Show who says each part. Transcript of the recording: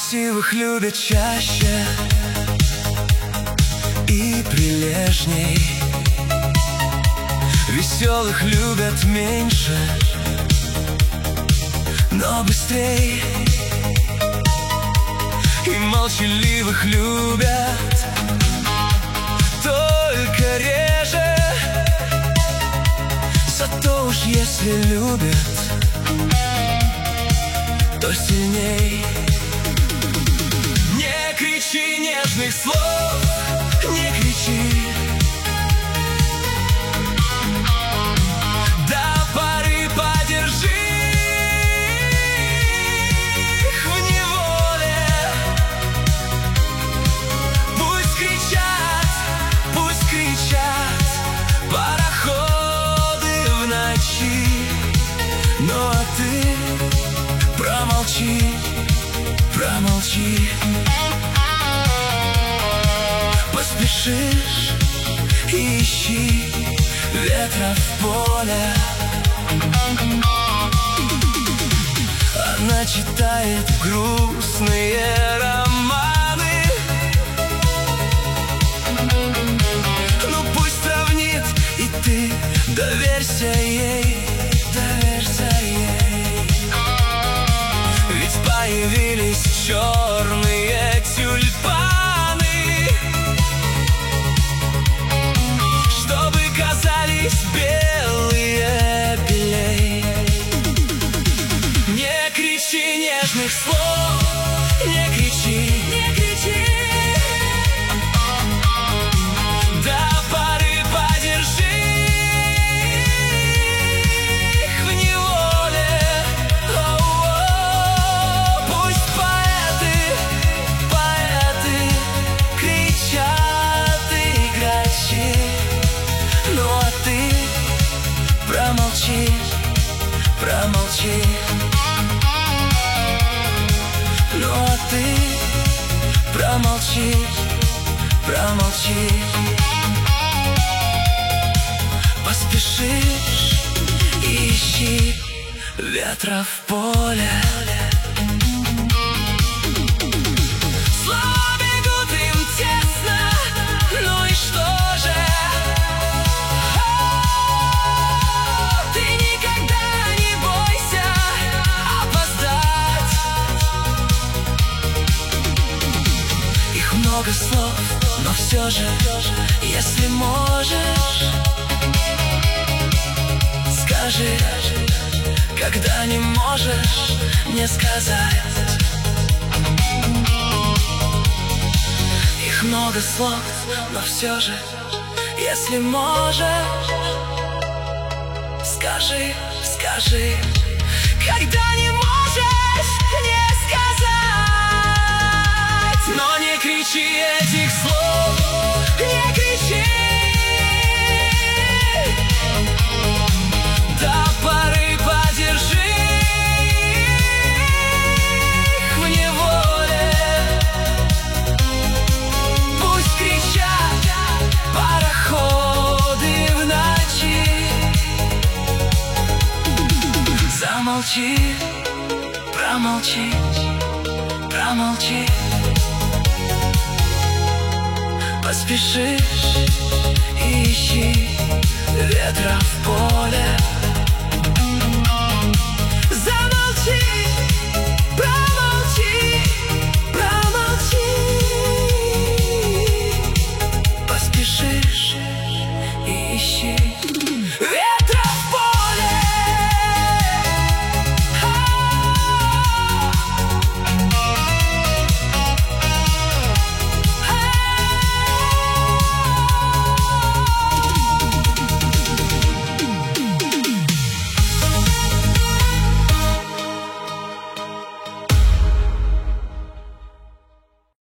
Speaker 1: Красивых любят чаще и прилежней, веселых любят меньше, но быстрей. И молчаливых любят только реже. Зато уж если любят, то сильней. Не кричи нежных слов, не кричи. До поры подержи их в неволе. Пусть кричат пароходы в ночи. Ну а ты промолчи, промолчи. Поспешишь, ищи ветра в поле. Она читает грустные романы. Ну пусть сравнит, и ты доверься ей, доверься ей. Ведь появились черные тюльпаны, чтобы казались белые белей. Не кричи нежных слов, не кричи, не кричи. До поры подержи их в неволе. Пусть поэты кричат и грачи. Ну а ты промолчи, промолчи. Ну а ты промолчи, промолчи. Поспешишь, ищи ветра в поле. Слова бегут им тесно, ну и что же? Ты никогда не бойся опоздать. Их много слов, но все же, если можешь, скажи, когда не можешь не сказать. Их много слов, но все же, если можешь, скажи, скажи, когда не можешь не сказать. Но не кричи этих слов, не кричи. До поры подержи их в неволе. Пусть кричат пароходы в ночи. Замолчи, промолчи, промолчи. Поспешишь, ищи ветра в поле.